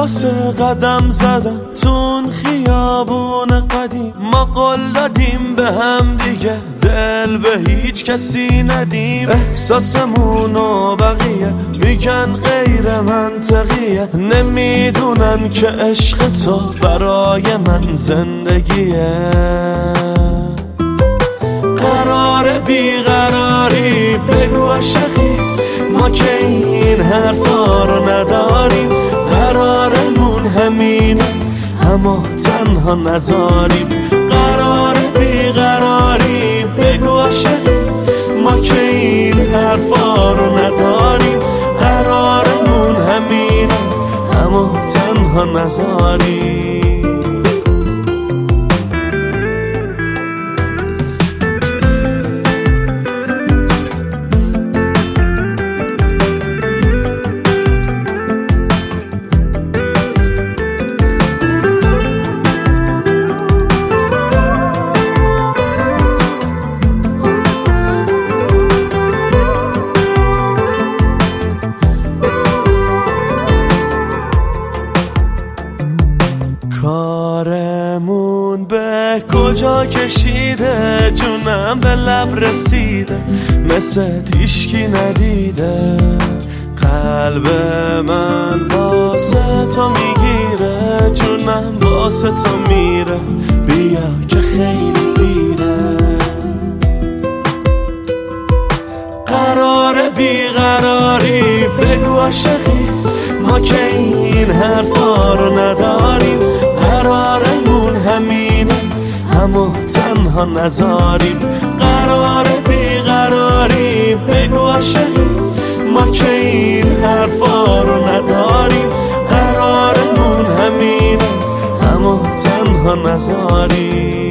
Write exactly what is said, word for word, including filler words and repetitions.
واسه قدم زدم تون خیابون قدیم، ما قول دادیم به هم دیگه دل به هیچ کسی ندیم. احساسمون و بقیه میگن غیر منطقیه، نمیدونن که عشق تو برای من زندگیه. قرار بیقراری بگو عاشقی، ما که این حرفا رو نداریم. قرارمون همینه اما تنها نذاریم. قرار بیقراری بگو عاشقی، ما که این حرفا رو نداریم. قرارمون همینه اما تنها نذاریم. کارمون به کجا کشیده، جونم به لب رسیده مثل هیشکی ندیده. قلب من واسه تو میگیره، جونم واسه تو میره، بیا که خیلی دیره. قرار بیقراری بگو عاشقی، ما که این حرفا رو نداریم. قرارمون همینه اما تنها نذاریم. قرار بیقراری بگو عاشقی، ما که این حرفا رو نداریم. قرارمون همینه اما تنها نذاریم.